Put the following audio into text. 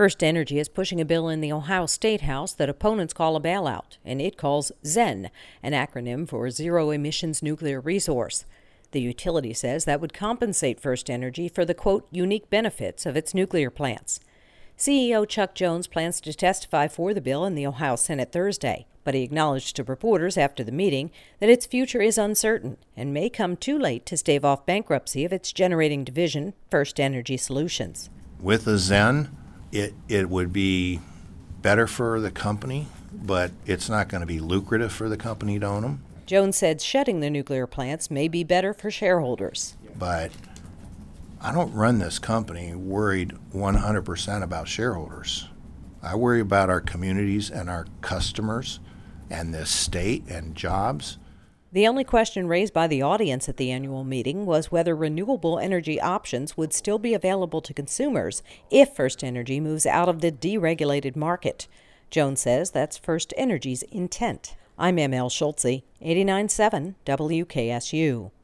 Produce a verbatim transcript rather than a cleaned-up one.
First Energy is pushing a bill in the Ohio State House that opponents call a bailout, and it calls ZEN, an acronym for Zero Emissions Nuclear Resource. The utility says that would compensate First Energy for the, quote, unique benefits of its nuclear plants. C E O Chuck Jones plans to testify for the bill in the Ohio Senate Thursday, but he acknowledged to reporters after the meeting that its future is uncertain and may come too late to stave off bankruptcy of its generating division, First Energy Solutions. With the ZEN, it, it would be better for the company, but it's not going to be lucrative for the company to own them. Jones said shutting the nuclear plants may be better for shareholders. But I don't run this company worried one hundred percent about shareholders. I worry about our communities and our customers and this state and jobs. The only question raised by the audience at the annual meeting was whether renewable energy options would still be available to consumers if First Energy moves out of the deregulated market. Jones says that's First Energy's intent. I'm M L Schultze, eighty-nine point seven W K S U.